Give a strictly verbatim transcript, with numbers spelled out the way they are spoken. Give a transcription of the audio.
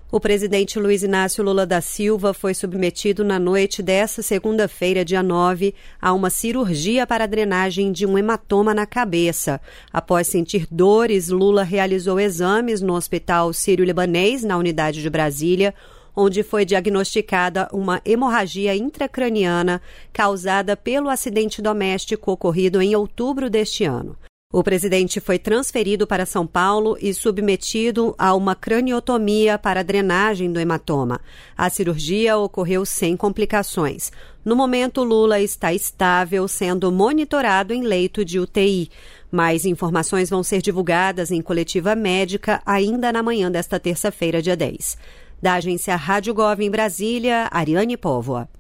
O presidente Luiz Inácio Lula da Silva foi submetido na noite desta segunda-feira, dia nove, a uma cirurgia para a drenagem de um hematoma na cabeça. Após sentir dores, Lula realizou exames no Hospital Sírio-Libanês, na unidade de Brasília, onde foi diagnosticada uma hemorragia intracraniana causada pelo acidente doméstico ocorrido em outubro deste ano. O presidente foi transferido para São Paulo e submetido a uma craniotomia para a drenagem do hematoma. A cirurgia ocorreu sem complicações. No momento, Lula está estável, sendo monitorado em leito de U T I. Mais informações vão ser divulgadas em coletiva médica ainda na manhã desta terça-feira, dia dez. Da agência Rádio Gov em Brasília, Ariane Póvoa.